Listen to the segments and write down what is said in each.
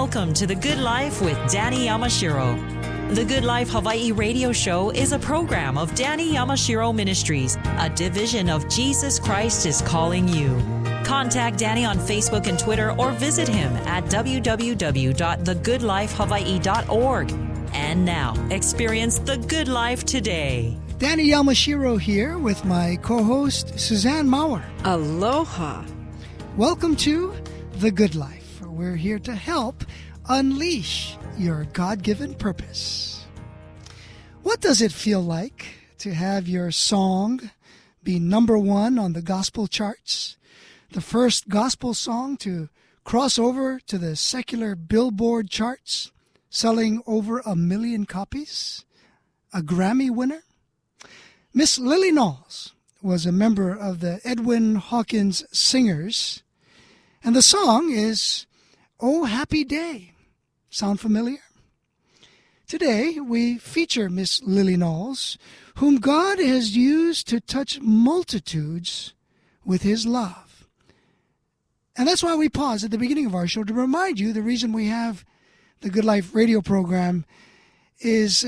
Welcome to The Good Life with Danny Yamashiro. The Good Life Hawaii radio show is a program of Danny Yamashiro Ministries, a division of Jesus Christ is Calling You. Contact Danny on Facebook and Twitter or visit him at www.thegoodlifehawaii.org. And now, experience the good life today. Danny Yamashiro here with my co-host, Suzanne Maurer. Aloha. Welcome to The Good Life. We're here to help unleash your God-given purpose. What does it feel like to have your song be number one on the gospel charts? The first gospel song to cross over to the secular Billboard charts, selling over 1 million copies? A Grammy winner? Miss Lily Knowles was a member of the Edwin Hawkins Singers, and the song is Oh Happy Day. Sound familiar? Today, we feature Miss Lily Knowles, whom God has used to touch multitudes with His love. And that's why we pause at the beginning of our show to remind you the reason we have the Good Life radio program is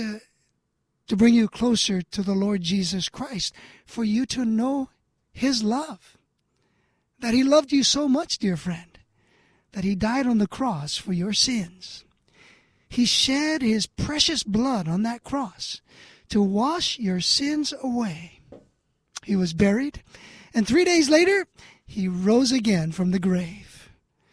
to bring you closer to the Lord Jesus Christ, for you to know His love. That He loved you so much, dear friend, that He died on the cross for your sins. He shed His precious blood on that cross to wash your sins away. He was buried, and 3 days later, He rose again from the grave.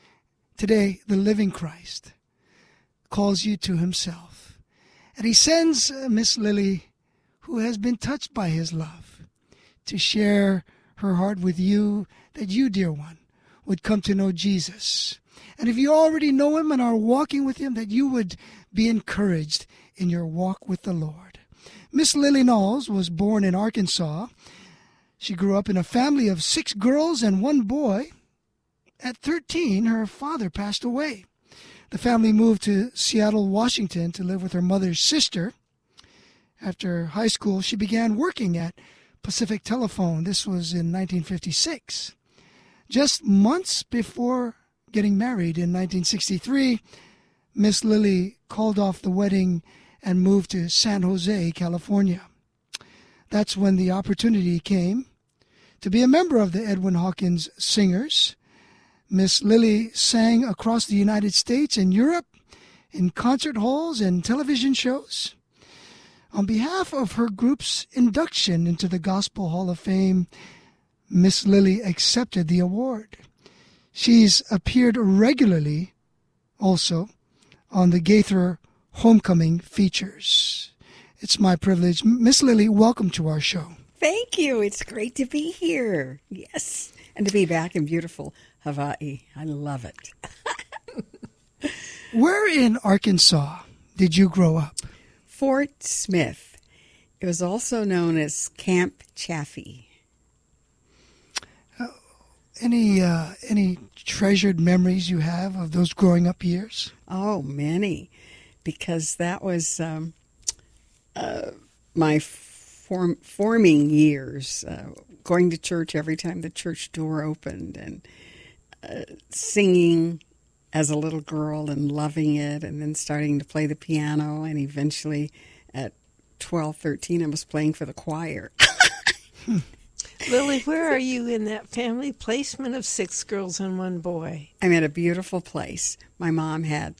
Today, the living Christ calls you to Himself, and He sends Miss Lily, who has been touched by His love, to share her heart with you, that you, dear one, would come to know Jesus. And if you already know Him and are walking with Him, that you would be encouraged in your walk with the Lord. Miss Lily Knowles was born in Arkansas. She grew up in a family of 6 girls and 1 boy. At 13, her father passed away. The family moved to Seattle, Washington to live with her mother's sister. After high school, she began working at Pacific Telephone. This was in 1956. Just months before getting married in 1963, Miss Lily called off the wedding and moved to San Jose, California. That's when the opportunity came to be a member of the Edwin Hawkins Singers. Miss Lily sang across the United States and Europe in concert halls and television shows. On behalf of her group's induction into the Gospel Hall of Fame, Miss Lily accepted the award. She's appeared regularly also on the Gaither Homecoming features. It's my privilege. Miss Lily, welcome to our show. Thank you. It's great to be here. Yes. And to be back in beautiful Hawaii. I love it. Where in Arkansas did you grow up? Fort Smith. It was also known as Camp Chaffee. Any treasured memories you have of those growing up years? Oh, many. Because that was my forming years, going to church every time the church door opened and singing as a little girl and loving it, and then starting to play the piano, and eventually at 12, 13, I was playing for the choir. Lily, where are you in that family placement of 6 girls and 1 boy? I'm at a beautiful place. My mom had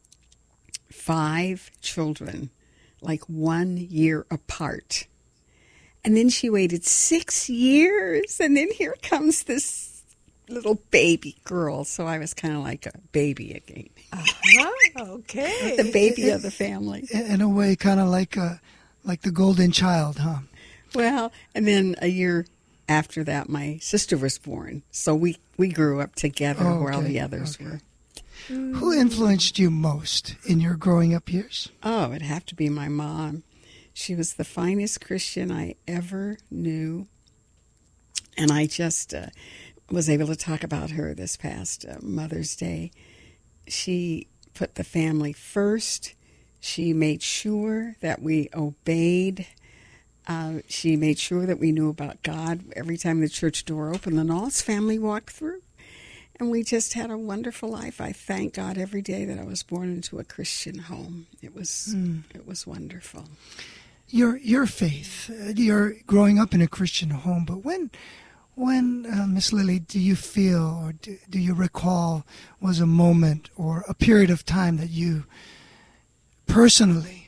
5 children, like 1 year apart. And then she waited 6 years, and then here comes this little baby girl. So I was kind of like a baby again. Okay. The baby of the family. In a way, kind of like the golden child, huh? Well, and then a year after that, my sister was born. So we grew up together where all the others were. Who influenced you most in your growing up years? Oh, it'd have to be my mom. She was the finest Christian I ever knew. And I just was able to talk about her this past Mother's Day. She put the family first. She made sure that we obeyed. She made sure that we knew about God every time the church door opened. The Knowles family walked through. And we just had a wonderful life. I thank God every day that I was born into a Christian home. It was wonderful. Your faith, you're growing up in a Christian home, but when Miss Lily, do you feel or do you recall was a moment or a period of time that you personally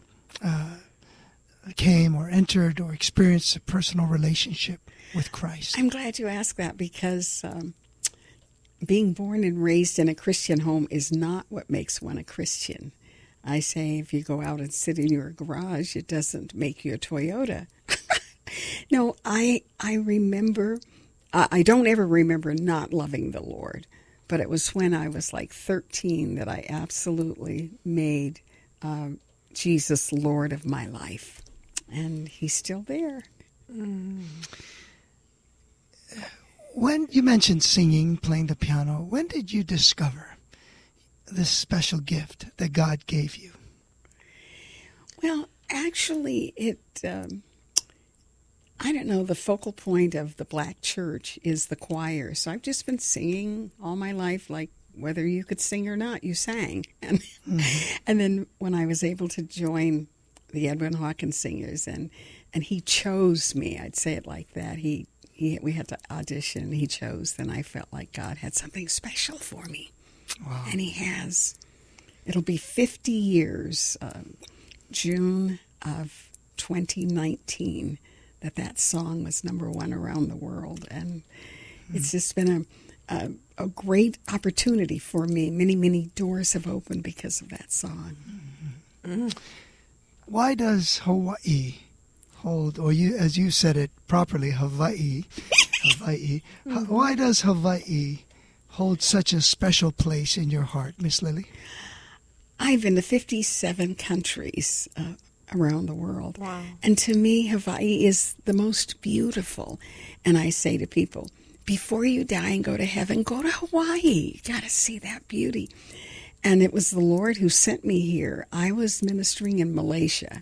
came or entered or experienced a personal relationship with Christ? I'm glad you asked that, because being born and raised in a Christian home is not what makes one a Christian. I say if you go out and sit in your garage, it doesn't make you a Toyota. No, I remember, I don't ever remember not loving the Lord, but it was when I was like 13 that I absolutely made Jesus Lord of my life. And he's still there. When you mentioned singing, playing the piano, when did you discover this special gift that God gave you? Well, actually, I don't know, the focal point of the Black church is the choir. So I've just been singing all my life, like whether you could sing or not, you sang. And and then when I was able to join the Edwin Hawkins Singers, and he chose me, I'd say it like that. We had to audition, he chose, then I felt like God had something special for me. Wow. And he has. It'll be 50 years, June of 2019, that song was #1 around the world. And it's just been a great opportunity for me. Many, many doors have opened because of that song. Why does Hawaii hold, or as you said it properly, Hawaii, why does Hawaii hold such a special place in your heart, Miss Lily? I've been to 57 countries around the world. Wow. And to me, Hawaii is the most beautiful. And I say to people, before you die and go to heaven, go to Hawaii. You got to see that beauty. And it was the Lord who sent me here. I was ministering in Malaysia.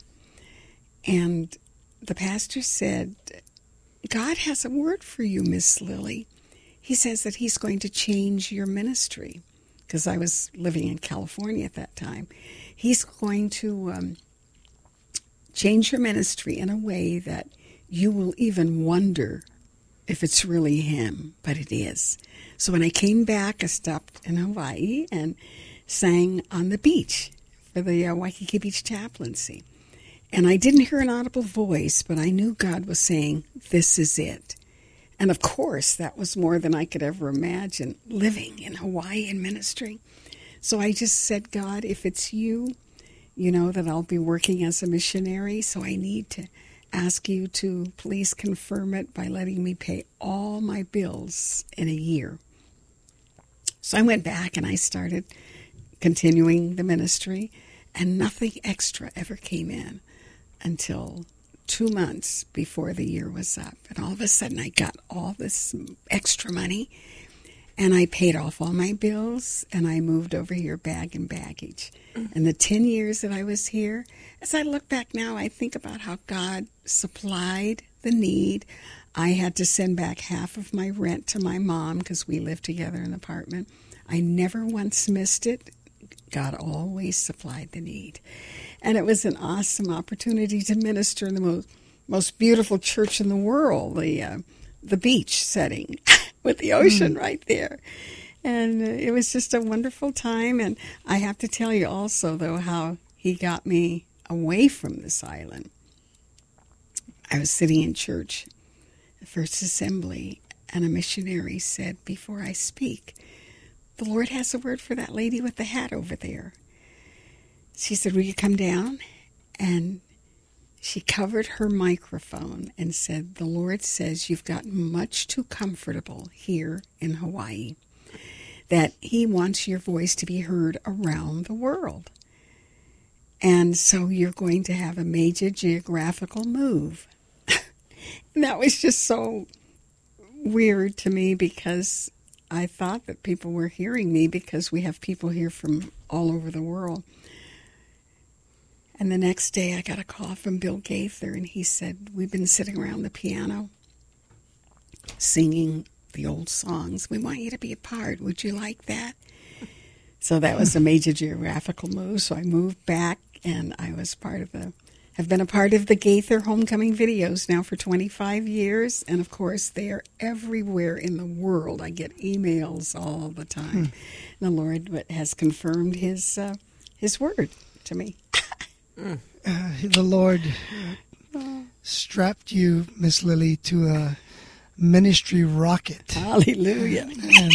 And the pastor said, God has a word for you, Miss Lily. He says that he's going to change your ministry, because I was living in California at that time. He's going to change your ministry in a way that you will even wonder if it's really him, but it is. So when I came back, I stopped in Hawaii and sang on the beach for the Waikiki Beach Chaplaincy. And I didn't hear an audible voice, but I knew God was saying, this is it. And of course, that was more than I could ever imagine, living in Hawaii and ministry. So I just said, God, if it's you, you know that I'll be working as a missionary, so I need to ask you to please confirm it by letting me pay all my bills in a year. So I went back and I started continuing the ministry, and nothing extra ever came in until 2 months before the year was up. And all of a sudden I got all this extra money, and I paid off all my bills, and I moved over here bag and baggage. And the 10 years that I was here, as I look back now, I think about how God supplied the need. I had to send back half of my rent to my mom because we lived together in an apartment. I never once missed it. God always supplied the need. And it was an awesome opportunity to minister in the most beautiful church in the world, the beach setting with the ocean right there. And it was just a wonderful time. And I have to tell you also, though, how he got me away from this island. I was sitting in church, the First Assembly, and a missionary said, before I speak, the Lord has a word for that lady with the hat over there. She said, will you come down? And she covered her microphone and said, the Lord says you've gotten much too comfortable here in Hawaii, that he wants your voice to be heard around the world. And so you're going to have a major geographical move. And that was just so weird to me, because I thought that people were hearing me because we have people here from all over the world. And the next day I got a call from Bill Gaither, and he said, we've been sitting around the piano singing the old songs. We want you to be a part. Would you like that? So that was a major geographical move. So I moved back, and I was have been a part of the Gaither Homecoming videos now for 25 years. And, of course, they are everywhere in the world. I get emails all the time. The Lord has confirmed His word to me. The Lord strapped you, Miss Lily, to a ministry rocket. Hallelujah.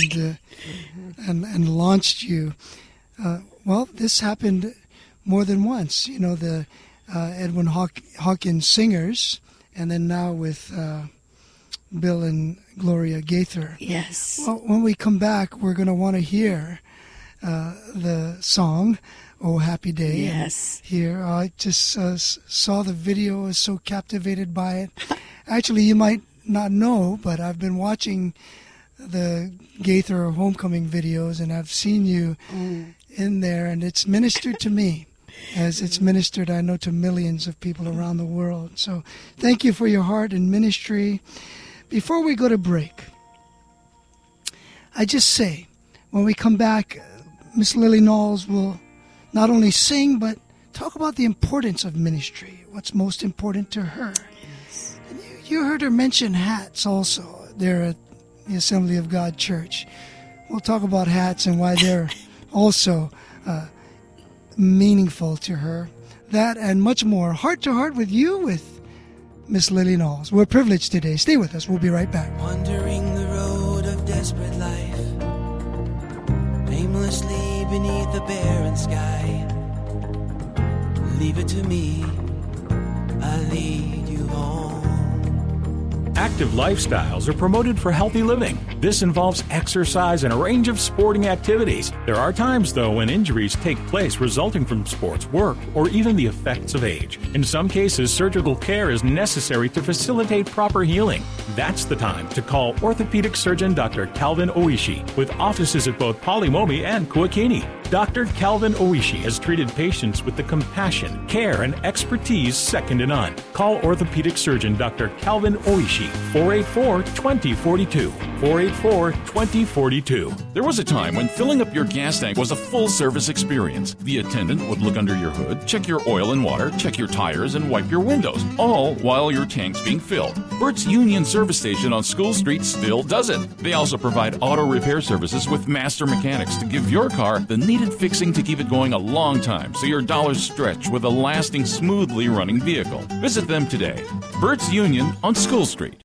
And launched you. Well, this happened more than once. You know, the Edwin Hawkins Singers, and then now with Bill and Gloria Gaither. Yes. Well, when we come back, we're going to want to hear the song, "Oh Happy Day." Yes. Here, I just saw the video, was so captivated by it. Actually, you might not know, but I've been watching the Gaither Homecoming videos, and I've seen you in there, and it's ministered to me, as it's ministered, I know, to millions of people around the world. So thank you for your heart and ministry. Before we go to break, I just say, when we come back, Miss Lily Knowles will not only sing, but talk about the importance of ministry, what's most important to her. Yes. And you heard her mention hats also there at the Assembly of God Church. We'll talk about hats and why they're also meaningful to her. That and much more. Heart to Heart with you with Miss Lily Knowles. We're privileged today. Stay with us. We'll be right back. Wandering the road of desperate life, aimlessly beneath the barren sky. Leave it to me, I'll lead you home. Active lifestyles are promoted for healthy living. This involves exercise and a range of sporting activities. There are times, though, when injuries take place resulting from sports, work, or even the effects of age. In some cases, surgical care is necessary to facilitate proper healing. That's the time to call orthopedic surgeon Dr. Calvin Oishi, with offices at both Polimomi and Kuakini. Dr. Calvin Oishi has treated patients with the compassion, care, and expertise second to none. Call orthopedic surgeon Dr. Calvin Oishi, 484-2042, 484-2042. There was a time when filling up your gas tank was a full-service experience. The attendant would look under your hood, check your oil and water, check your tires, and wipe your windows, all while your tank's being filled. Bert's Union Service Station on School Street still does it. They also provide auto repair services with master mechanics to give your car the needed fixing to keep it going a long time so your dollars stretch with a lasting, smoothly running vehicle. Visit them today. Bert's Union on School Street.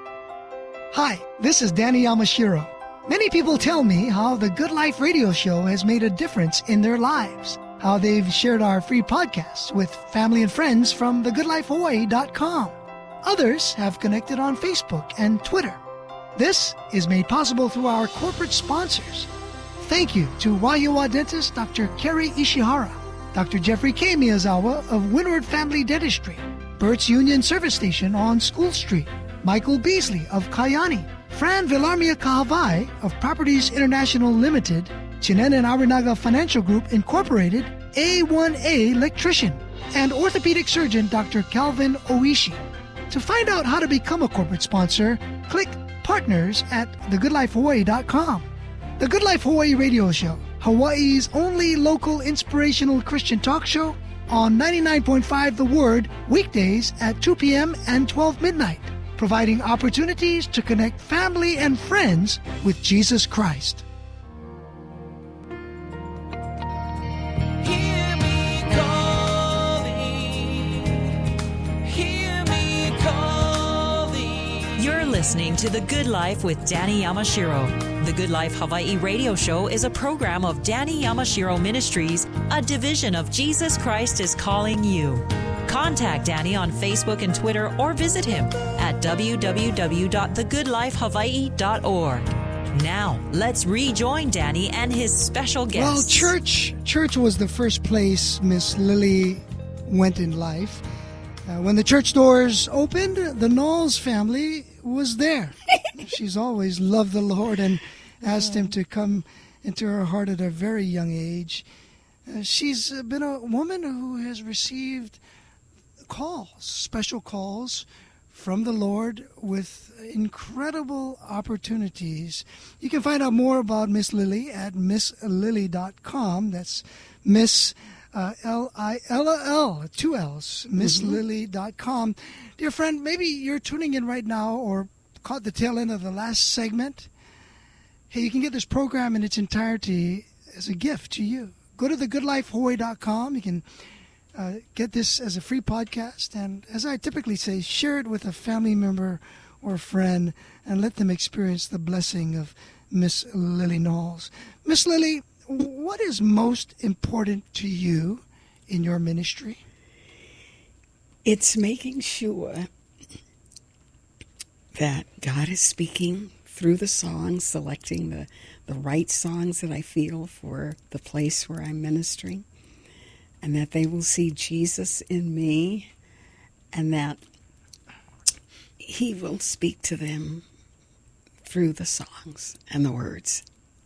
Hi, this is Danny Yamashiro. Many people tell me how the Good Life radio show has made a difference in their lives, how they've shared our free podcasts with family and friends from thegoodlifehawaii.com. Others have connected on Facebook and Twitter. This is made possible through our corporate sponsors. Thank you to Waiua dentist Dr. Kerry Ishihara, Dr. Jeffrey K. Miyazawa of Windward Family Dentistry, Bert's Union Service Station on School Street, Michael Beasley of Kayani, Fran Villarmia Kahavai of Properties International Limited, Chinen and Arinaga Financial Group Incorporated, A1A Electrician, and orthopedic surgeon Dr. Calvin Oishi. To find out how to become a corporate sponsor, click Partners at thegoodlifehawaii.com. The Good Life Hawaii radio show, Hawaii's only local inspirational Christian talk show, on 99.5 The Word, weekdays at 2 p.m. and 12 midnight, providing opportunities to connect family and friends with Jesus Christ. Hear me calling, hear me calling. You're listening to The Good Life with Danny Yamashiro. The Good Life Hawaii radio show is a program of Danny Yamashiro Ministries, a division of Jesus Christ is Calling You. Contact Danny on Facebook and Twitter or visit him at www.thegoodlifehawaii.org. Now, let's rejoin Danny and his special guests. Well, church was the first place Miss Lily went in life. When the church doors opened, the Knowles family was there. She's always loved the Lord and asked Him to come into her heart at a very young age. She's been a woman who has received calls, special calls from the Lord with incredible opportunities. You can find out more about Miss Lily at misslily.com. That's Miss L-I-L-L, 2 L's, misslily.com. Dear friend, maybe you're tuning in right now or caught the tail end of the last segment. Hey, you can get this program in its entirety as a gift to you. Go to thegoodlifehawaii.com. You can get this as a free podcast. And as I typically say, share it with a family member or friend and let them experience the blessing of Miss Lily Knowles. Miss Lily, what is most important to you in your ministry? It's making sure that God is speaking through the songs, selecting the right songs that I feel for the place where I'm ministering, and that they will see Jesus in me, and that He will speak to them through the songs and the words.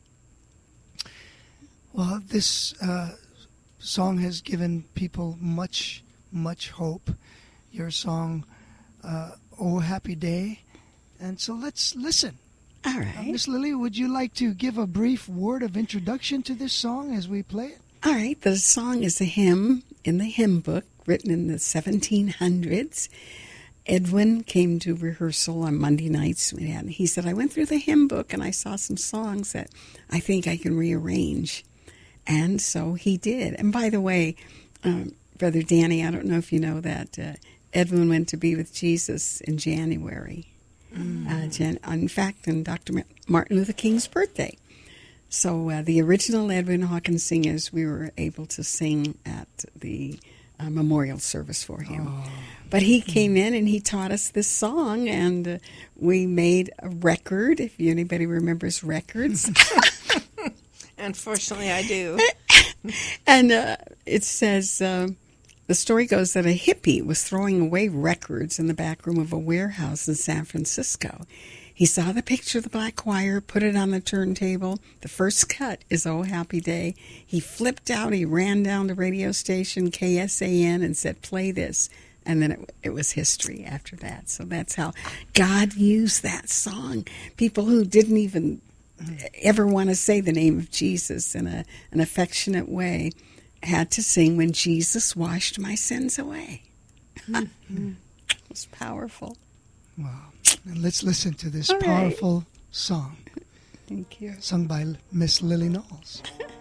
Well, this song has given people much, much hope. Your song, Oh Happy Day. And so let's listen. All right. Miss Lily, would you like to give a brief word of introduction to this song as we play it? All right. The song is a hymn in the hymn book written in the 1700s. Edwin came to rehearsal on Monday nights, and he said, I went through the hymn book and I saw some songs that I think I can rearrange. And so he did. And by the way, Brother Danny, I don't know if you know that Edwin went to be with Jesus in January. In fact, on Dr. Martin Luther King's birthday. So the original Edwin Hawkins Singers, we were able to sing at the memorial service for him. Oh. But he came in and he taught us this song, and we made a record, if anybody remembers records. Unfortunately, I do. And it says, the story goes that a hippie was throwing away records in the back room of a warehouse in San Francisco. He saw the picture of the black choir, put it on the turntable. The first cut is Oh Happy Day. He flipped out. He ran down the radio station, KSAN, and said, play this. And then it was history after that. So that's how God used that song. People who didn't even ever want to say the name of Jesus in an affectionate way had to sing When Jesus Washed My Sins Away. It was powerful. Wow. And let's listen to this All powerful right. song. Thank you. Sung by Miss Lily Knowles.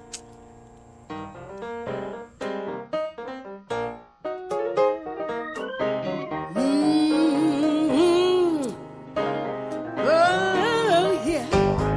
Oh, yeah.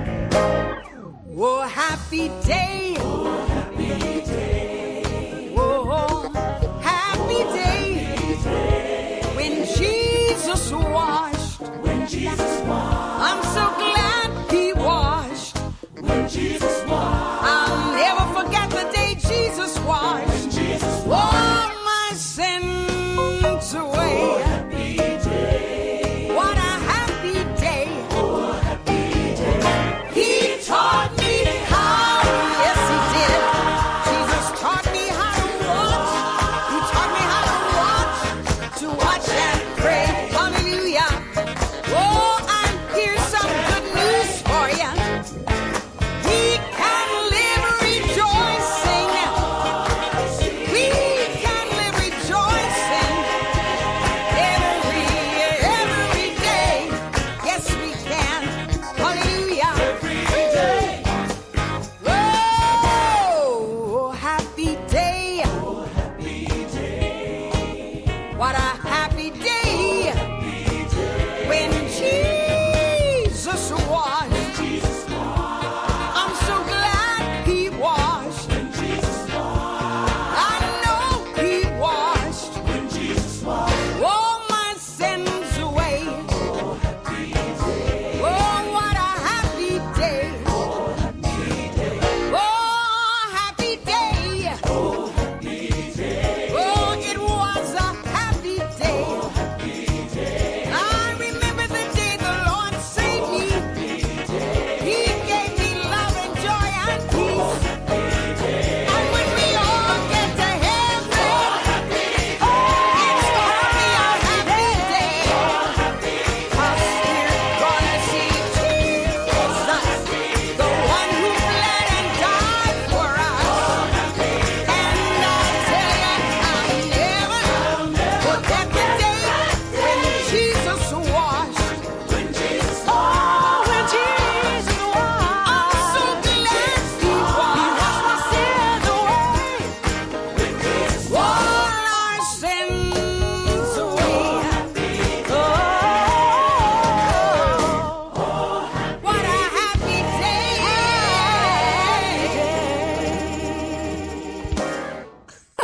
Oh, happy day. Oh, happy day. Oh, happy day. When Jesus washed. I'm so glad He washed. When Jesus washed. I'll never forget the day Jesus washed. When Jesus washed. All my sins away. Oh, happy day. What a happy day. Oh, happy day. He taught me how, yes He did, to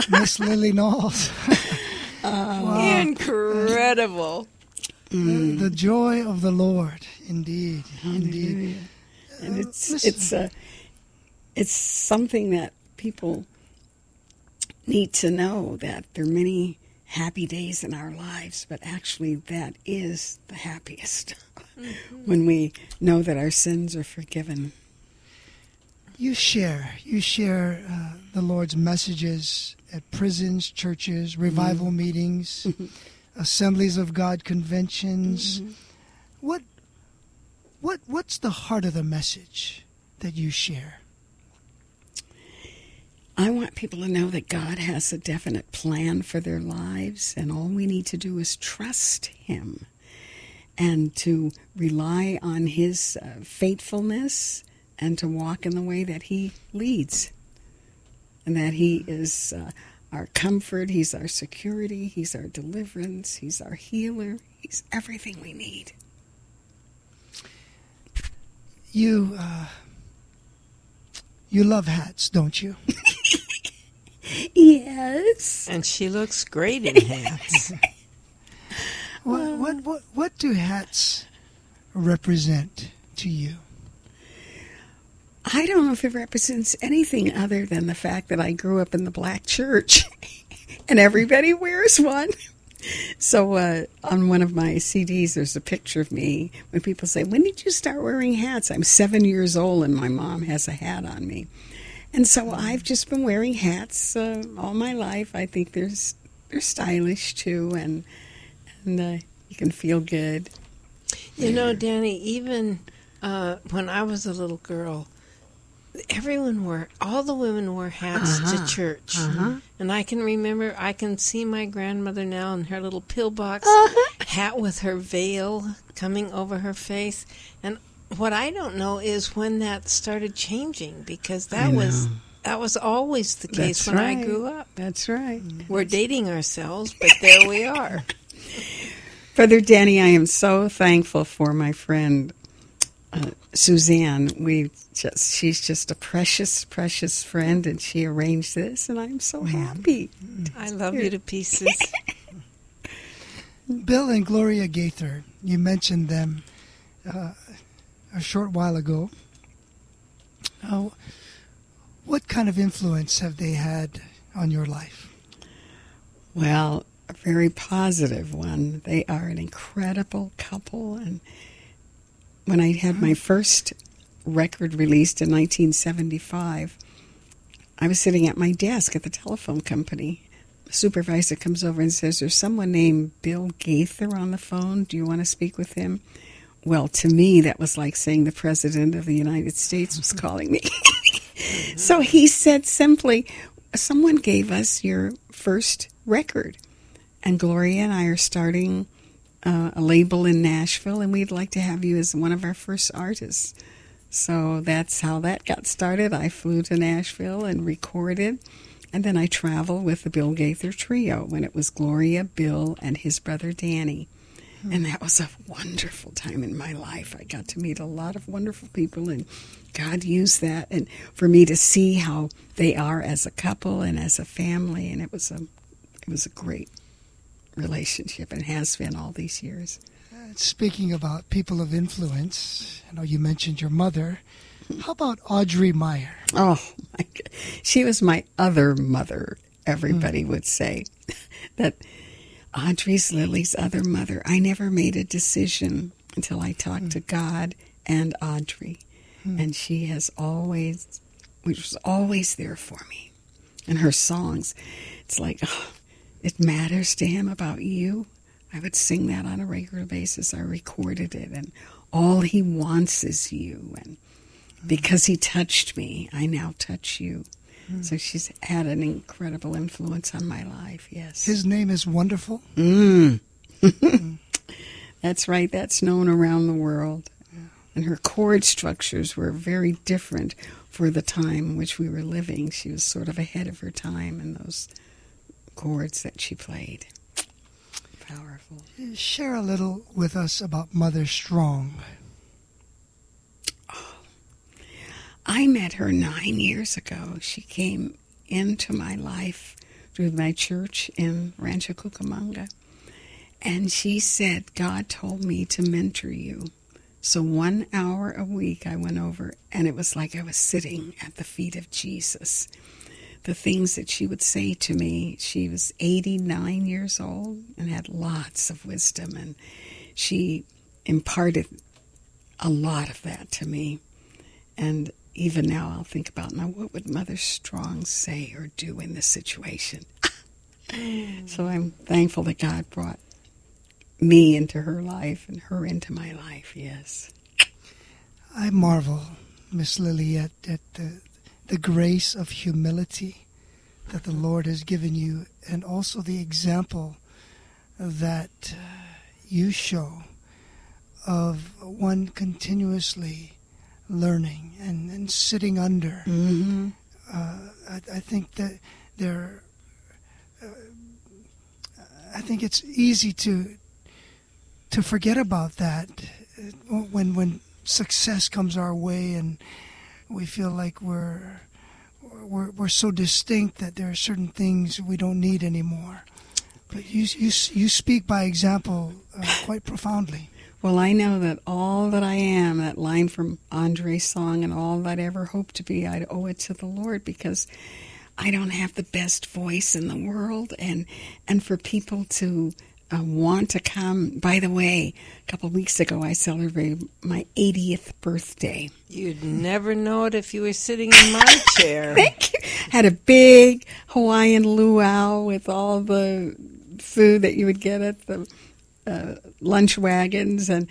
Miss Lily Knowles. Wow. Incredible. The joy of the Lord, indeed, indeed. And it's something that people need to know, that there are many happy days in our lives, but actually that is the happiest when we know that our sins are forgiven. You share the Lord's messages at prisons, churches, revival meetings, Assemblies of God conventions. What's the heart of the message that you share? I want people to know that God has a definite plan for their lives, and all we need to do is trust Him and to rely on His faithfulness and to walk in the way that He leads, and that He is our comfort, He's our security, He's our deliverance, He's our healer, He's everything we need. You love hats, don't you? Yes. And she looks great in hats. What do hats represent to you? I don't know if it represents anything other than the fact that I grew up in the black church and everybody wears one. So on one of my CDs, there's a picture of me. When people say, when did you start wearing hats? I'm 7 years old and my mom has a hat on me. And so I've just been wearing hats all my life. I think they're stylish too, and you can feel good. You know, Danny, even when I was a little girl, all the women wore hats to church. And I can see my grandmother now in her little pillbox hat with her veil coming over her face. And what I don't know is when that started changing, because that was always the case when I grew up. That's right. We're dating ourselves, but there we are. Brother Danny, I am so thankful for my friend Suzanne. She's just a precious, precious friend, and she arranged this, and I'm so happy. I love you to pieces. Bill and Gloria Gaither, you mentioned them a short while ago. What kind of influence have they had on your life? Well, a very positive one. They are an incredible couple, and when I had my first record released in 1975, I was sitting at my desk at the telephone company. The supervisor comes over and says, there's someone named Bill Gaither on the phone. Do you want to speak with him? Well, to me, that was like saying the President of the United States was calling me. So he said simply, someone gave us your first record, and Gloria and I are starting a label in Nashville, and we'd like to have you as one of our first artists. So that's how that got started. I flew to Nashville and recorded, and then I traveled with the Bill Gaither Trio when it was Gloria, Bill, and his brother Danny. And that was a wonderful time in my life. I got to meet a lot of wonderful people, and God used that and for me to see how they are as a couple and as a family, and it was a great relationship, and has been all these years. Speaking about people of influence, I know you mentioned your mother. How about Audrey Meyer? Oh, my God. She was my other mother, everybody would say. That Audrey's Lily's other mother. I never made a decision until I talked to God and Audrey. And she was always there for me. And her songs, it's like, it matters to him about you. I would sing that on a regular basis. I recorded it, and all he wants is you. And because he touched me, I now touch you. So she's had an incredible influence on my life, yes. His name is Wonderful? That's right. That's known around the world. And her chord structures were very different for the time in which we were living. She was sort of ahead of her time in those chords that she played. Powerful. Share a little with us about Mother Strong. I met her 9 years ago. She came into my life with my church in Rancho Cucamonga. And she said, God told me to mentor you. So 1 hour a week I went over, and it was like I was sitting at the feet of Jesus. The things that she would say to me, she was 89 years old and had lots of wisdom, and she imparted a lot of that to me. And even now I'll think about, now what would Mother Strong say or do in this situation? So I'm thankful that God brought me into her life and her into my life, yes. I marvel, Miss Lily, at the grace of humility that the Lord has given you, and also the example that you show of one continuously learning and sitting under. Mm-hmm. I think that I think it's easy to forget about that when success comes our way and we feel like we're so distinct that there are certain things we don't need anymore. But you speak by example quite profoundly. Well, I know that all that I am, that line from Andre's song, and all that I ever hope to be, I owe it to the Lord, because I don't have the best voice in the world. And for people to want to come. By the way, a couple of weeks ago, I celebrated my 80th birthday. You'd never know it if you were sitting in my chair. Thank you. Had a big Hawaiian luau with all the food that you would get at the lunch wagons, and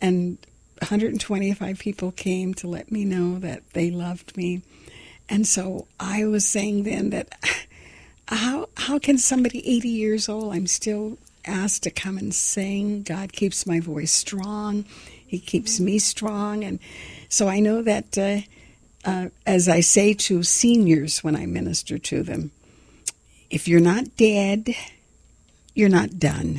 125 people came to let me know that they loved me. And so I was saying then that how can somebody 80 years old, I'm still asked to come and sing. God keeps my voice strong. He keeps me strong. And so I know that as I say to seniors when I minister to them, if you're not dead, you're not done.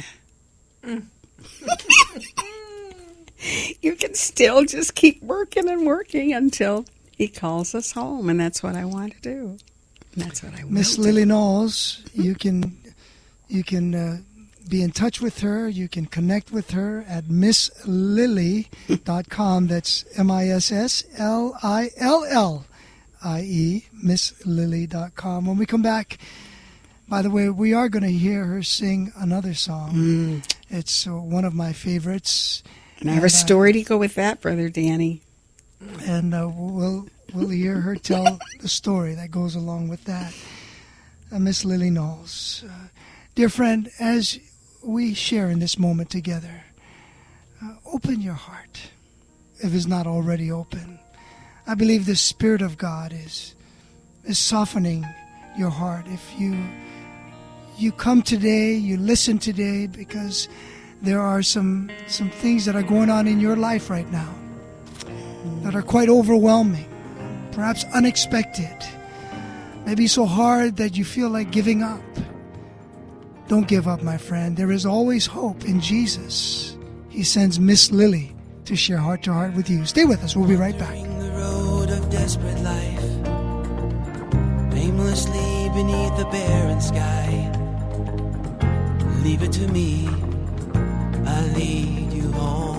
You can still just keep working and working until He calls us home, and that's what I want to do. And that's what I will Miss do. Lily Knowles, you can be in touch with her. You can connect with her at misslillie.com. That's MISSLILLIE, misslillie.com. When we come back, by the way, we are going to hear her sing another song. It's one of my favorites. And I have a story to go with that, Brother Danny. And we'll hear her tell the story that goes along with that. Miss Lily Knowles. Dear friend, as we share in this moment together, open your heart if it's not already open. I believe the Spirit of God is softening your heart. If you come today, you listen today, because there are some things that are going on in your life right now that are quite overwhelming, perhaps unexpected, maybe so hard that you feel like giving up. Don't give up, my friend. There is always hope in Jesus. He sends Miss Lily to share heart to heart with you. Stay with us. We'll be right back. The road of desperate life, aimlessly beneath the barren sky. Leave it to me, I'll lead you home.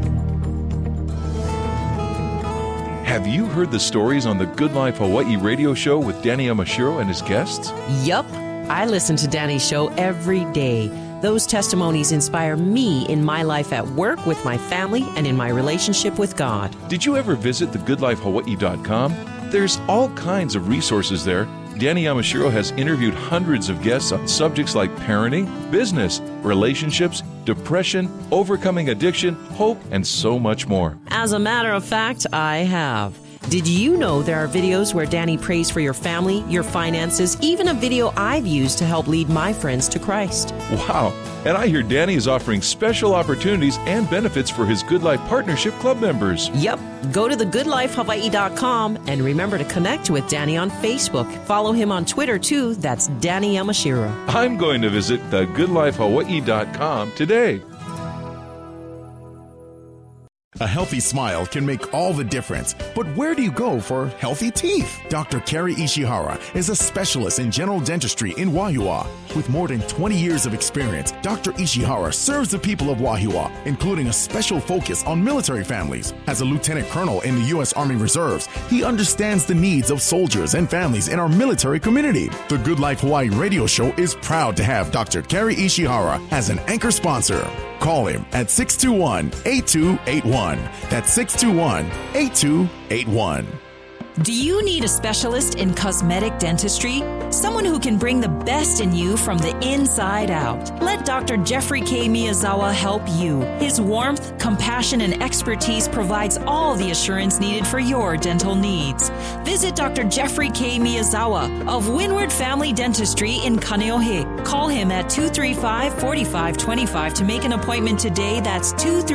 Have you heard the stories on the Good Life Hawaii radio show with Danny Yamashiro and his guests? Yup. I listen to Danny's show every day. Those testimonies inspire me in my life at work, with my family, and in my relationship with God. Did you ever visit thegoodlifehawaii.com? There's all kinds of resources there. Danny Yamashiro has interviewed hundreds of guests on subjects like parenting, business, relationships, depression, overcoming addiction, hope, and so much more. As a matter of fact, I have. Did you know there are videos where Danny prays for your family, your finances, even a video I've used to help lead my friends to Christ? Wow. And I hear Danny is offering special opportunities and benefits for his Good Life Partnership Club members. Yep. Go to thegoodlifehawaii.com and remember to connect with Danny on Facebook. Follow him on Twitter, too. That's Danny Yamashiro. I'm going to visit thegoodlifehawaii.com today. A healthy smile can make all the difference. But where do you go for healthy teeth? Dr. Kerry Ishihara is a specialist in general dentistry in Wahiawa. With more than 20 years of experience, Dr. Ishihara serves the people of Wahiawa, including a special focus on military families. As a lieutenant colonel in the U.S. Army Reserves, he understands the needs of soldiers and families in our military community. The Good Life Hawaii radio show is proud to have Dr. Kerry Ishihara as an anchor sponsor. Call him at 621-8281. That's 621-8281. Do you need a specialist in cosmetic dentistry? Someone who can bring the best in you from the inside out. Let Dr. Jeffrey K. Miyazawa help you. His warmth, compassion, and expertise provides all the assurance needed for your dental needs. Visit Dr. Jeffrey K. Miyazawa of Windward Family Dentistry in Kaneohe. Call him at 235-4525 to make an appointment today. That's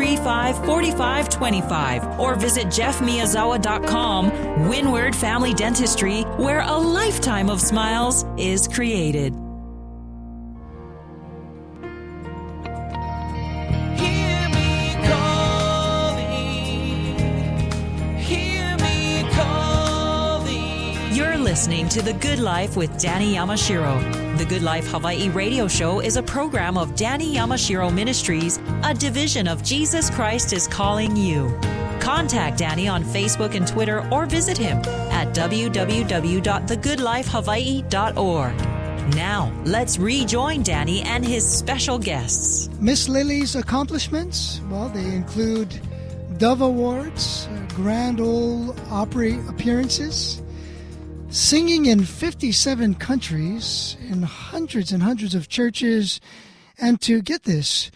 235-4525. Or visit jeffmiyazawa.com. Windward Family Dentistry, where a lifetime of smiles is created. Hear me calling. You're listening to The Good Life with Danny Yamashiro. The Good Life Hawaii radio show is a program of Danny Yamashiro Ministries, a division of Jesus Christ is Calling You. Contact Danny on Facebook and Twitter or visit him at www.thegoodlifehawaii.org. Now, let's rejoin Danny and his special guests. Miss Lily's accomplishments, well, they include Dove Awards, Grand Ole Opry appearances, singing in 57 countries, in hundreds and hundreds of churches, and to get this,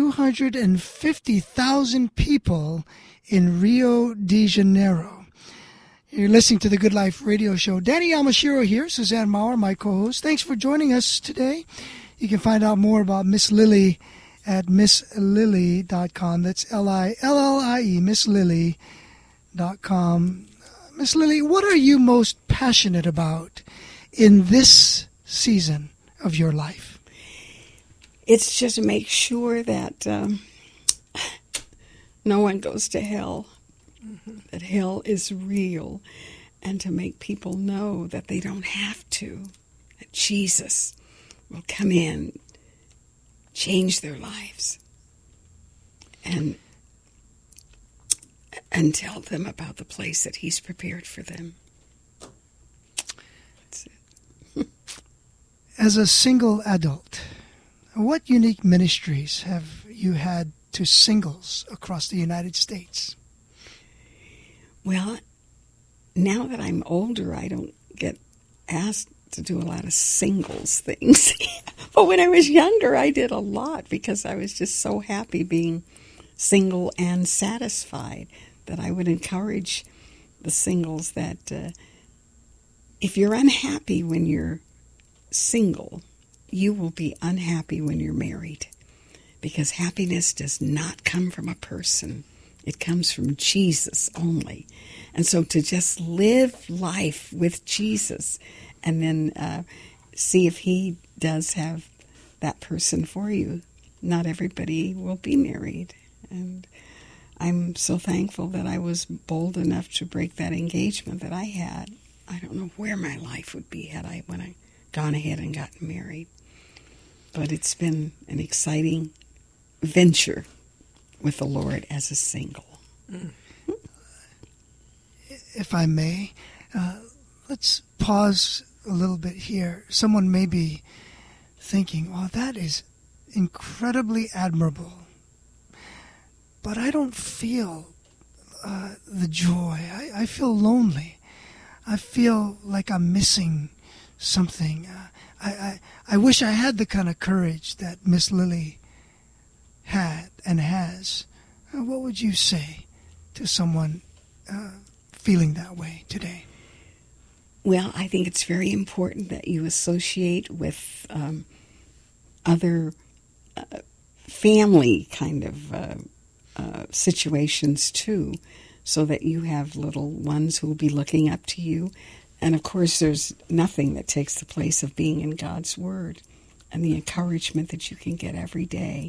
250,000 people in Rio de Janeiro. You're listening to the Good Life radio show. Danny Yamashiro here, Suzanne Maurer, my co-host. Thanks for joining us today. You can find out more about Miss Lily at misslily.com. That's Lillie, misslily.com. Miss Lily, what are you most passionate about in this season of your life? It's just to make sure that no one goes to hell, that hell is real, and to make people know that they don't have to, that Jesus will come in, change their lives, and tell them about the place that He's prepared for them. That's it. As a single adult, what unique ministries have you had to singles across the United States? Well, now that I'm older, I don't get asked to do a lot of singles things. But when I was younger, I did a lot because I was just so happy being single and satisfied that I would encourage the singles that if you're unhappy when you're single, you will be unhappy when you're married. Because happiness does not come from a person. It comes from Jesus only. And so to just live life with Jesus and then see if He does have that person for you. Not everybody will be married. And I'm so thankful that I was bold enough to break that engagement that I had. I don't know where my life would be had I gone ahead and gotten married. But it's been an exciting venture with the Lord as a single. If I may, let's pause a little bit here. Someone may be thinking, well, that is incredibly admirable, but I don't feel the joy. I feel lonely. I feel like I'm missing something. I wish I had the kind of courage that Miss Lily had and has. What would you say to someone feeling that way today? Well, I think it's very important that you associate with other family kind of situations too, so that you have little ones who will be looking up to you. And of course, there's nothing that takes the place of being in God's Word and the encouragement that you can get every day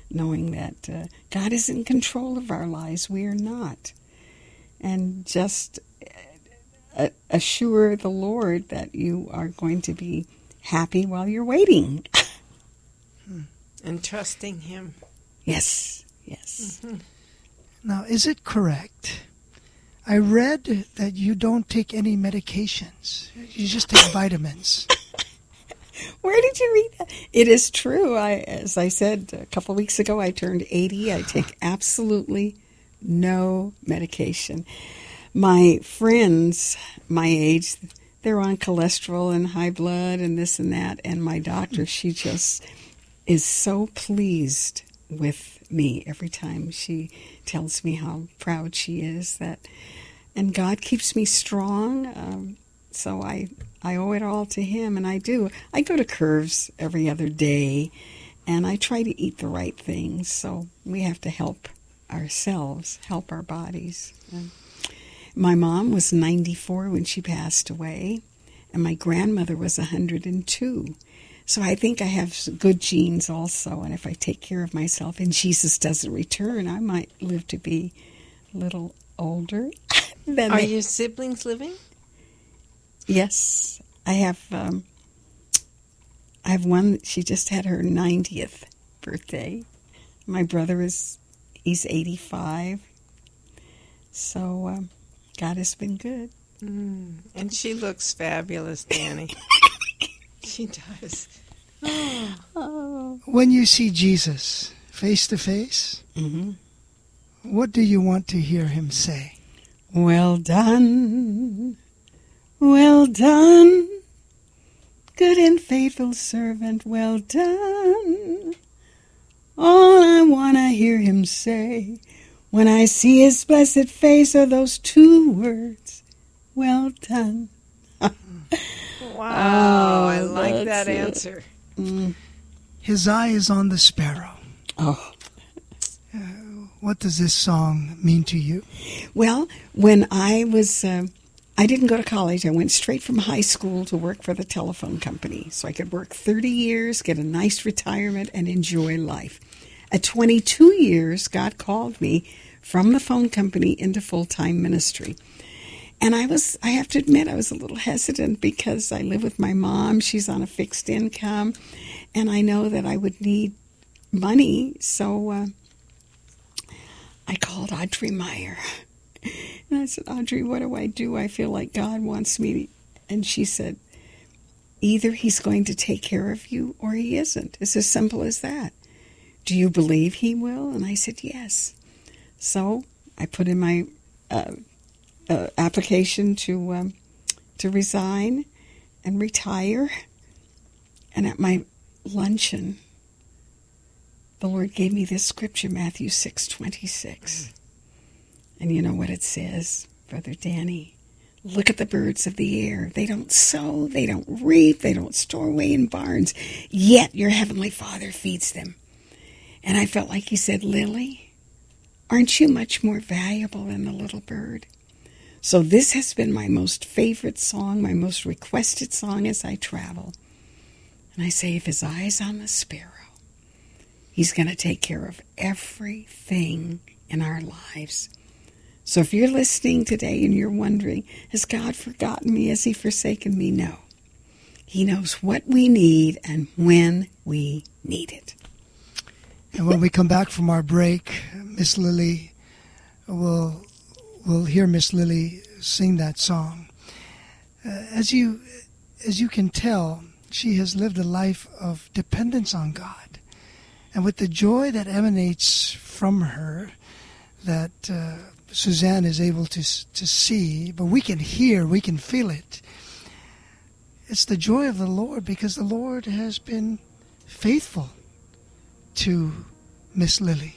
knowing that God is in control of our lives. We are not. And just assure the Lord that you are going to be happy while you're waiting. And trusting Him. Yes, yes. Mm-hmm. Now, is it correct? I read that you don't take any medications. You just take vitamins. Where did you read that? It is true. As I said a couple of weeks ago, I turned 80. I take absolutely no medication. My friends my age, they're on cholesterol and high blood and this and that. And my doctor, she just is so pleased with me every time she tells me how proud she is. And God keeps me strong. So I owe it all to Him, and I do. I go to Curves every other day, and I try to eat the right things. So we have to help ourselves, help our bodies. My mom was 94 when she passed away, and my grandmother was 102. So I think I have good genes also, and if I take care of myself and Jesus doesn't return, I might live to be a little older. Are your siblings living? Yes, I have one. She just had her 90th birthday. My brother he's 85. So God has been good. And she looks fabulous, Danny. She does. When you see Jesus face to face, what do you want to hear Him say? Well done. Well done, good and faithful servant, well done. All I want to hear Him say when I see His blessed face are those two words, well done. Wow, I like that answer. His eye is on the sparrow. Oh. What does this song mean to you? Well, when I was... I didn't go to college. I went straight from high school to work for the telephone company so I could work 30 years, get a nice retirement, and enjoy life. At 22 years, God called me from the phone company into full-time ministry. And I have to admit, I was a little hesitant because I live with my mom. She's on a fixed income, and I know that I would need money. So I called Audrey Meyer. And I said, Audrey, what do? I feel like God wants me to. And she said, either He's going to take care of you or He isn't. It's as simple as that. Do you believe He will? And I said, yes. So I put in my application to resign and retire. And at my luncheon, the Lord gave me this scripture, Matthew 6:26. And you know what it says, Brother Danny? Look at the birds of the air. They don't sow, they don't reap, they don't store away in barns, yet your Heavenly Father feeds them. And I felt like He said, Lily, aren't you much more valuable than the little bird? So this has been my most favorite song, my most requested song as I travel. And I say, if His eye is on the sparrow, He's going to take care of everything in our lives. So if you're listening today and you're wondering, has God forgotten me? Has He forsaken me? No. He knows what we need and when we need it. And when we come back from our break, Miss Lily, we'll hear Miss Lily sing that song. As you can tell, she has lived a life of dependence on God. And with the joy that emanates from her, that Suzanne is able to see, but we can hear, we can feel it. It's the joy of the Lord because the Lord has been faithful to Miss Lily.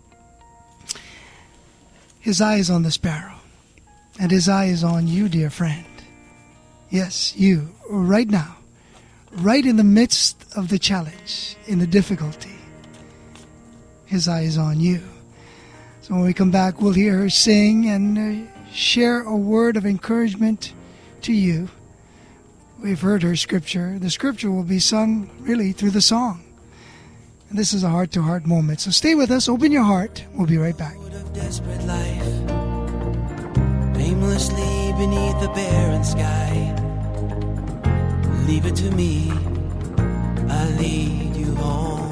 His eye is on the sparrow, and His eye is on you, dear friend. Yes, you, right now, right in the midst of the challenge, in the difficulty. His eye is on you. So when we come back, we'll hear her sing and share a word of encouragement to you. We've heard her scripture. The scripture will be sung really through the song. And this is a heart-to-heart moment. So stay with us. Open your heart. We'll be right back. Desperate life, aimlessly beneath the barren sky. Leave it to me, I'll lead you home.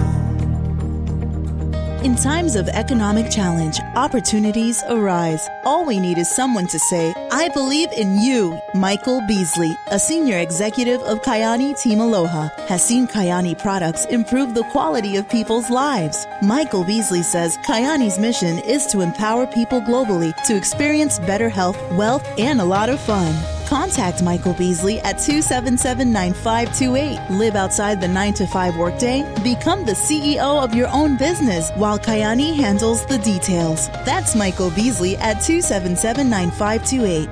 In times of economic challenge, opportunities arise. All we need is someone to say, I believe in you. Michael Beasley, a senior executive of Kayani Team Aloha, has seen Kayani products improve the quality of people's lives. Michael Beasley says Kayani's mission is to empower people globally to experience better health, wealth, and a lot of fun. Contact Michael Beasley at 277-9528. Live outside the 9-to-5 workday. Become the CEO of your own business while Kayani handles the details. That's Michael Beasley at 277-9528.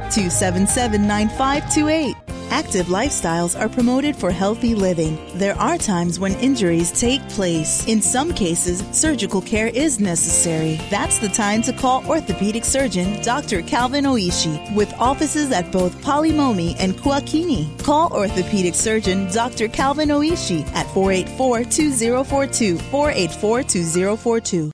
277-9528. Active lifestyles are promoted for healthy living. There are times when injuries take place. In some cases, surgical care is necessary. That's the time to call orthopedic surgeon Dr. Calvin Oishi with offices at both Palimomi and Kuakini. Call orthopedic surgeon Dr. Calvin Oishi at 484-2042, 484-2042.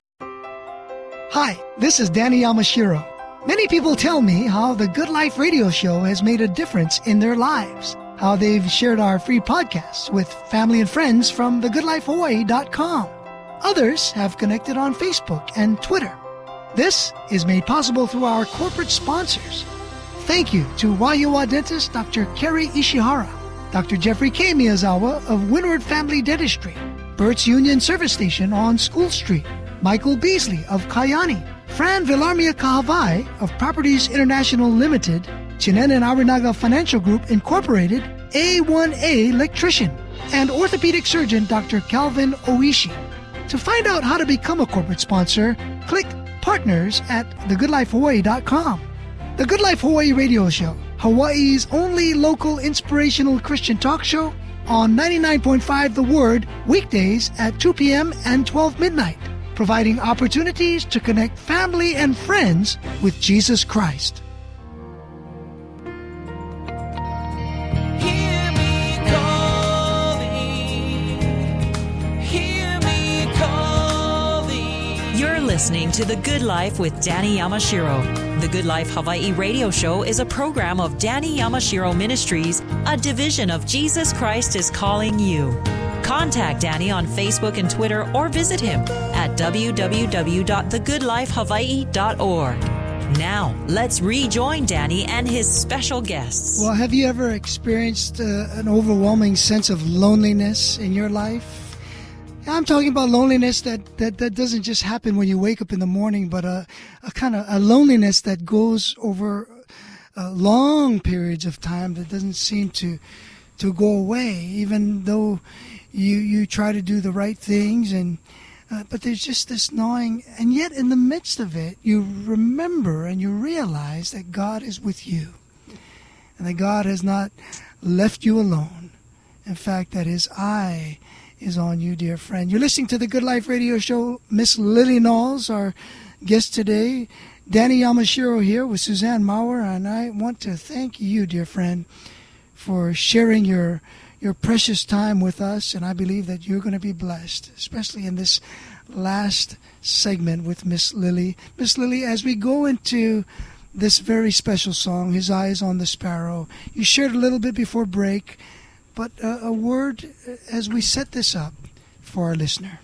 Hi, this is Danny Yamashiro. Many people tell me how the Good Life radio show has made a difference in their lives, how they've shared our free podcasts with family and friends from thegoodlifehawaii.com. Others have connected on Facebook and Twitter. This is made possible through our corporate sponsors. Thank you to Waiua dentist Dr. Kerry Ishihara, Dr. Jeffrey K. Miyazawa of Windward Family Dentistry, Burt's Union Service Station on School Street, Michael Beasley of Kayani, Fran Villarmia Kahavai of Properties International Limited, Chinen and Arinaga Financial Group Incorporated, A1A Electrician, and orthopedic surgeon Dr. Calvin Oishi. To find out how to become a corporate sponsor, click Partners at thegoodlifehawaii.com. The Good Life Hawaii Radio Show, Hawaii's only local inspirational Christian talk show on 99.5 The Word, weekdays at 2 p.m. and 12 midnight. Providing opportunities to connect family and friends with Jesus Christ. Hear me calling. You're listening to The Good Life with Danny Yamashiro. The Good Life Hawaii Radio Show is a program of Danny Yamashiro Ministries, a division of Jesus Christ is Calling You. Contact Danny on Facebook and Twitter or visit him at www.thegoodlifehawaii.org. Now, let's rejoin Danny and his special guests. Well, have you ever experienced an overwhelming sense of loneliness in your life? I'm talking about loneliness that doesn't just happen when you wake up in the morning, but a kind of a loneliness that goes over long periods of time that doesn't seem to go away, even though you try to do the right things, and but there's just this gnawing, and yet in the midst of it, you remember and you realize that God is with you, and that God has not left you alone. In fact, that His eye is on you, dear friend. You're listening to the Good Life Radio Show. Miss Lily Knowles, our guest today. Danny Yamashiro here with Suzanne Maurer, and I want to thank you, dear friend, for sharing your precious time with us, and I believe that you're going to be blessed, especially in this last segment with Miss Lily. Miss Lily, as we go into this very special song, His Eyes on the Sparrow, you shared a little bit before break, but a word as we set this up for our listener.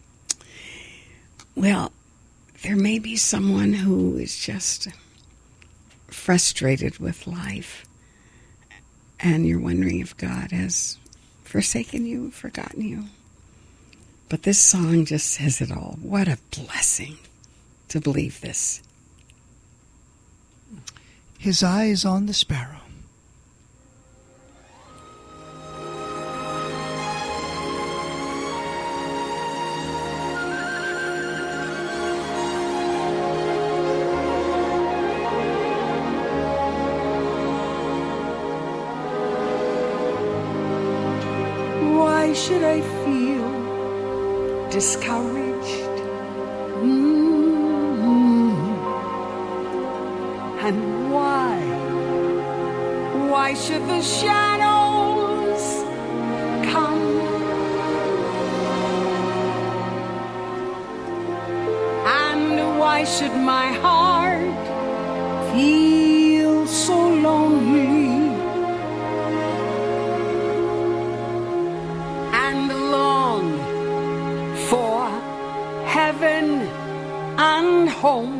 Well, there may be someone who is just frustrated with life, and you're wondering if God has forsaken you, forgotten you. But this song just says it all. What a blessing to believe this. His eye is on the sparrow. Why should I feel discouraged? And why should the shadows come? my heart feels so lonely and long for heaven and home.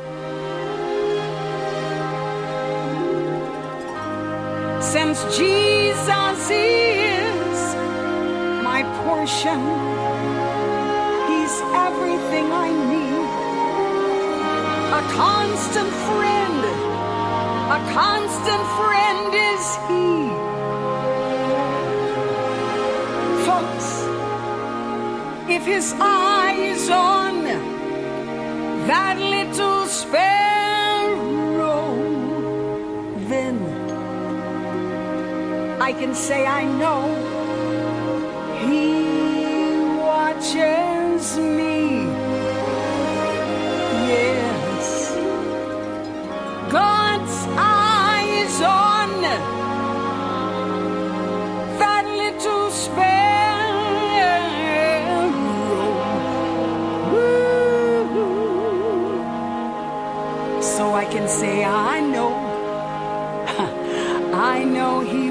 Since Jesus is my portion, He's everything I need. A constant friend is He. Folks, if His eye is on that little sparrow, then I can say I know He watches me. Yes, God's eye is on that little sparrow. Woo-hoo. So I can say I know He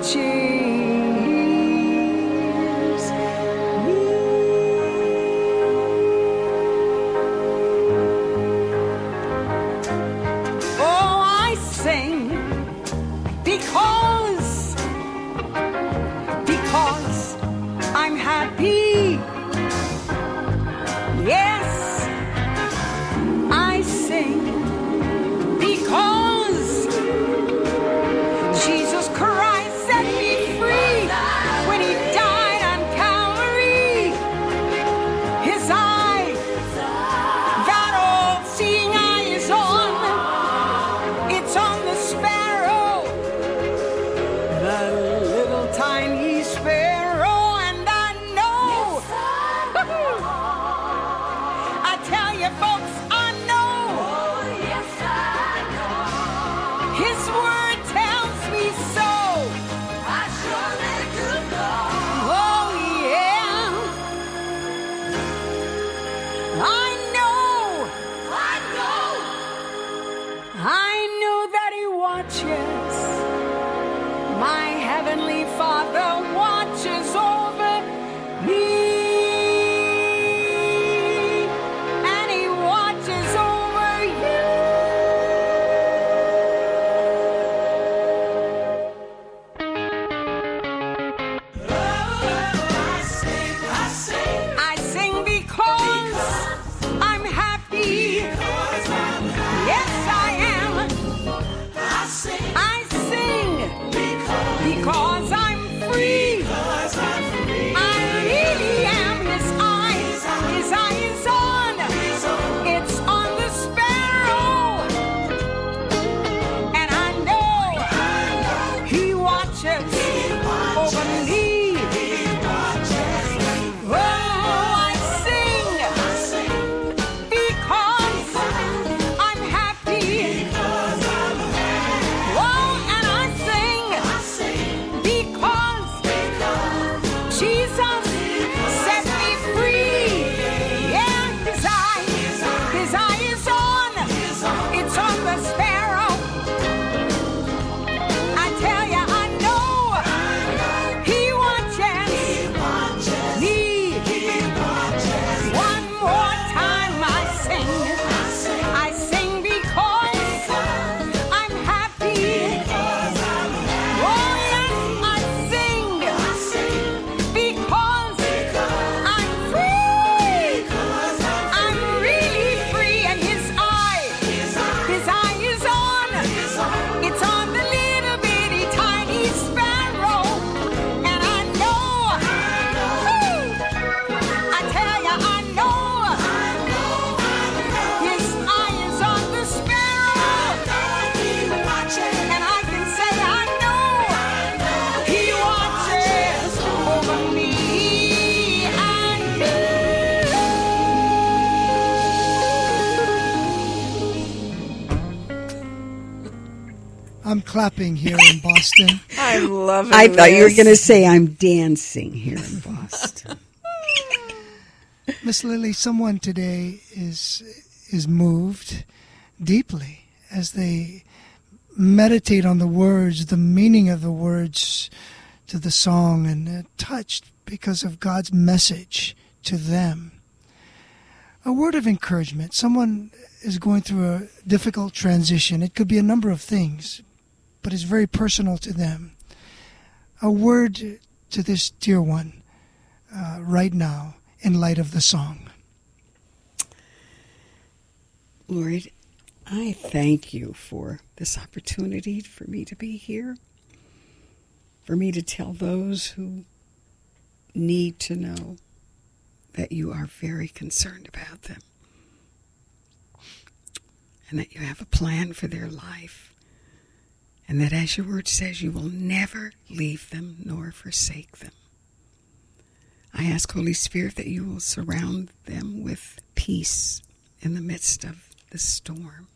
watches me. Oh, I sing because I'm happy. Yes, I sing because Jesus Christ set me free when He died on Calvary. His eye, that all-seeing eye is on. It's on the sparrow, the little tiny sparrow, and I know. I tell you, folks, I know. His word tells me so. I surely do know. Oh, yeah. I know that He watches. My Heavenly Father watches over me. And He watches over you. I sing because I'm happy. Yes, I am. I sing because I'm free. I really am. His eye is on. It's on the sparrow. And I know He watches over me. Oh, I sing because I'm happy. Oh, and I sing because Jesus set me free. Yeah, His eye is on. It's on the sparrow. I tell you, I know He watches me. One more time I sing because I'm happy. Oh yes, I sing because I'm free. I'm really free, and His eye is on. It's on the little bitty tiny sparrow, and I know. I tell you, I know. His eye is on the sparrow, and I can say I know He watches over me and I'm clapping here in Boston. I love it. I thought you were going to say I'm dancing here in Boston. Miss Lily, someone today is moved deeply as they meditate on the words, the meaning of the words to the song, and touched because of God's message to them. A word of encouragement. Someone is going through a difficult transition. It could be a number of things, but it's very personal to them. A word to this dear one right now in light of the song. Lord, I thank you for this opportunity for me to be here, for me to tell those who need to know that you are very concerned about them and that you have a plan for their life, and that, as your word says, you will never leave them nor forsake them. I ask, Holy Spirit, that you will surround them with peace in the midst of the storm,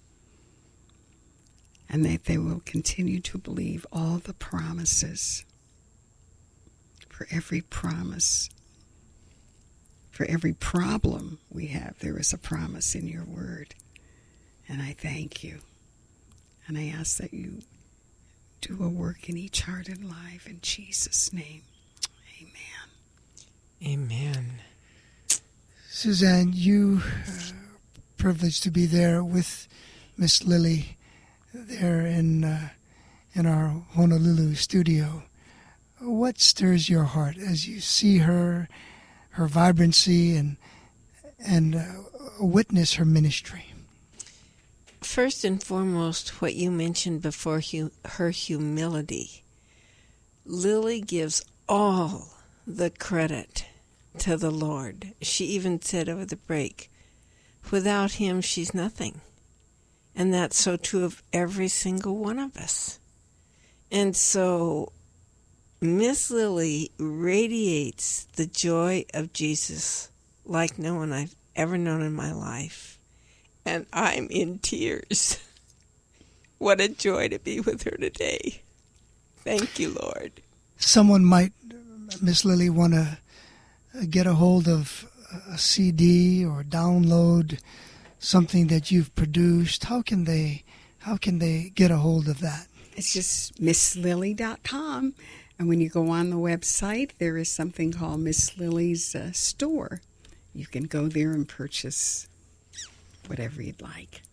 and that they will continue to believe all the promises. For every promise, for every problem we have, there is a promise in your word. And I thank you. And I ask that you do a work in each heart and life. In Jesus' name, amen. Amen. Suzanne, you privileged to be there with Miss Lily there in our Honolulu studio. What stirs your heart as you see her vibrancy, and witness her ministry? First and foremost, what you mentioned before, her humility. Lily gives all the credit to the Lord. She even said over the break, without him, she's nothing. And that's so true of every single one of us. And so Miss Lily radiates the joy of Jesus like no one I've ever known in my life. And I'm in tears. What a joy to be with her today. Thank you, Lord. Someone might, Miss Lily, want to get a hold of a CD or download something that you've produced. How can they get a hold of that? It's just misslily.com. And when you go on the website, there is something called Miss Lily's store. You can go there and purchase whatever you'd like.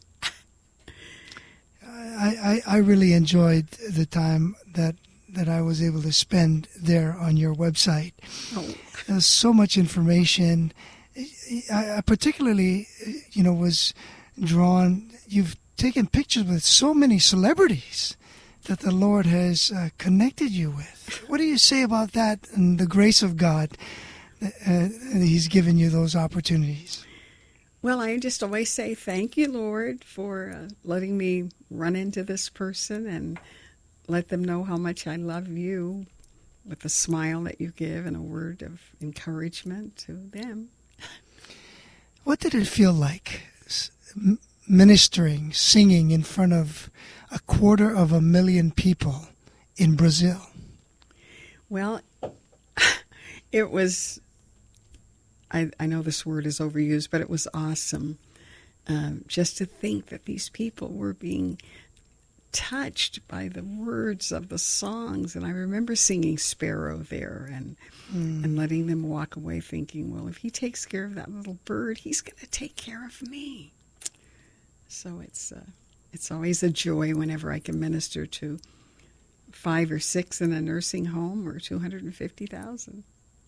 I really enjoyed the time that I was able to spend there on your website. Oh. There's so much information. I particularly, was drawn. You've taken pictures with so many celebrities that the Lord has connected you with. What do you say about that and the grace of God that He's given you those opportunities? Well, I just always say thank you, Lord, for letting me run into this person and let them know how much I love you with the smile that you give and a word of encouragement to them. What did it feel like ministering, singing in front of 250,000 people in Brazil? Well, it was, I know this word is overused, but it was awesome. Just to think that these people were being touched by the words of the songs. And I remember singing Sparrow there and letting them walk away thinking, well, if he takes care of that little bird, he's going to take care of me. So it's always a joy whenever I can minister to 5 or 6 in a nursing home or 250,000.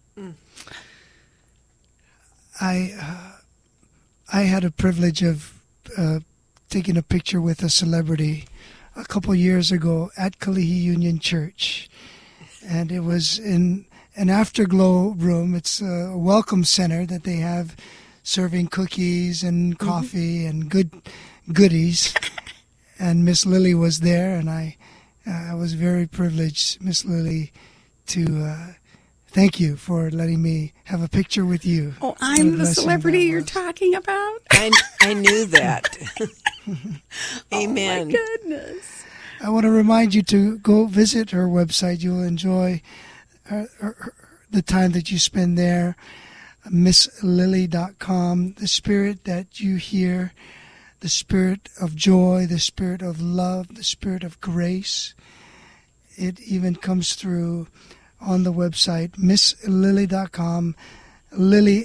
I had a privilege of taking a picture with a celebrity a couple years ago at Kalihi Union Church, and it was in an afterglow room. It's a welcome center that they have, serving cookies and coffee and goodies. And Miss Lily was there, and I was very privileged, Miss Lily, to thank you for letting me have a picture with you. Oh, I'm the celebrity you're talking about? I knew that. Amen. Oh, my goodness. I want to remind you to go visit her website. You will enjoy the time that you spend there. MissLily.com. The spirit that you hear, the spirit of joy, the spirit of love, the spirit of grace. It even comes through on the website, misslily.com, Lily,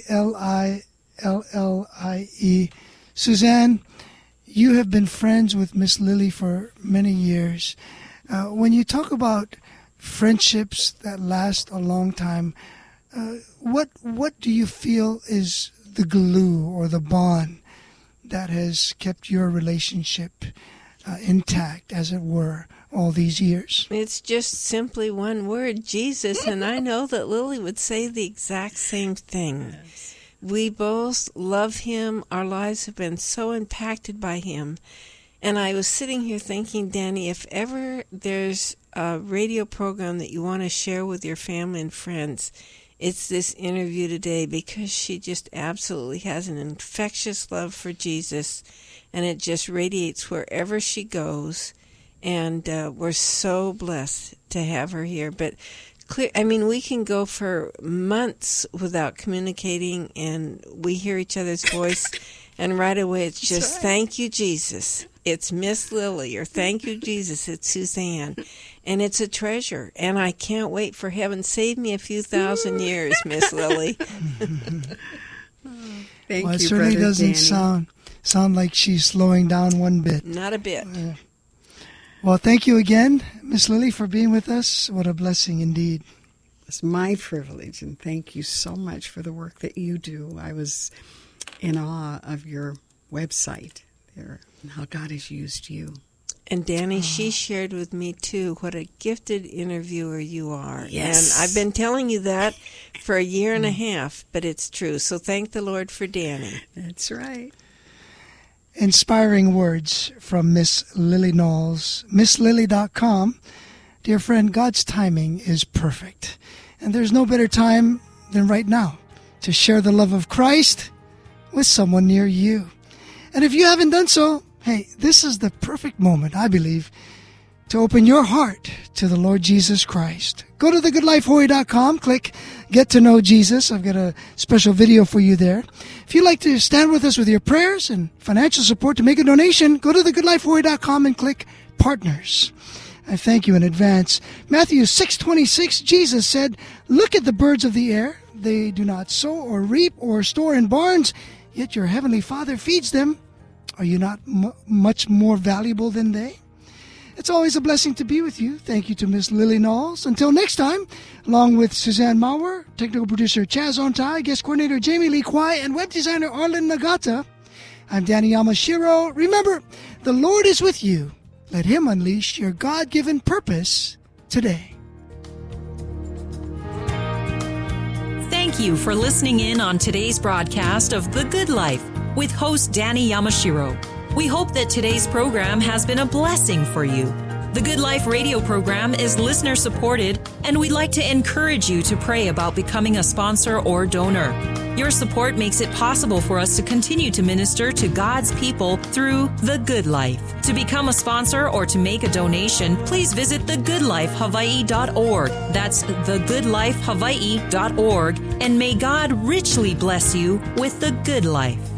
Lillie. Suzanne, you have been friends with Miss Lily for many years. When you talk about friendships that last a long time, what do you feel is the glue or the bond that has kept your relationship intact, as it were, all these years? It's just simply one word, Jesus, and I know that Lily would say the exact same thing. Yes. We both love him. Our lives have been so impacted by him. And I was sitting here thinking, Danny, if ever there's a radio program that you want to share with your family and friends, it's this interview today, because she just absolutely has an infectious love for Jesus, and it just radiates wherever she goes. And we're so blessed to have her here. But we can go for months without communicating, and we hear each other's voice, and right away it's just, right. Thank you, Jesus. It's Miss Lily, or thank you, Jesus. It's Suzanne. And it's a treasure. And I can't wait for heaven. Save me a few thousand years, Miss Lily. Thank well, it you, certainly Brother doesn't Danny. sound like she's slowing down one bit. Not a bit. Well, thank you again, Miss Lily, for being with us. What a blessing indeed. It's my privilege, and thank you so much for the work that you do. I was in awe of your website there and how God has used you. And Danny, she shared with me, too, what a gifted interviewer you are. Yes. And I've been telling you that for a year and a half, but it's true. So thank the Lord for Danny. That's right. Inspiring words from Miss Lily Knowles. MissLily.com. Dear friend, God's timing is perfect. And there's no better time than right now to share the love of Christ with someone near you. And if you haven't done so, hey, this is the perfect moment, I believe, to open your heart to the Lord Jesus Christ. Go to thegoodlifehawaii.com, click Get to Know Jesus. I've got a special video for you there. If you'd like to stand with us with your prayers and financial support to make a donation, go to thegoodlifehawaii.com and click Partners. I thank you in advance. Matthew 6:26, Jesus said, "Look at the birds of the air. They do not sow or reap or store in barns, yet your heavenly Father feeds them. Are you not much more valuable than they?" It's always a blessing to be with you. Thank you to Miss Lily Knowles. Until next time, along with Suzanne Maurer, technical producer Chaz Ontai, guest coordinator Jamie Lee Kwai, and web designer Arlen Nagata, I'm Danny Yamashiro. Remember, the Lord is with you. Let him unleash your God-given purpose today. Thank you for listening in on today's broadcast of The Good Life with host Danny Yamashiro. We hope that today's program has been a blessing for you. The Good Life radio program is listener supported, and we'd like to encourage you to pray about becoming a sponsor or donor. Your support makes it possible for us to continue to minister to God's people through The Good Life. To become a sponsor or to make a donation, please visit thegoodlifehawaii.org. That's thegoodlifehawaii.org. And may God richly bless you with the good life.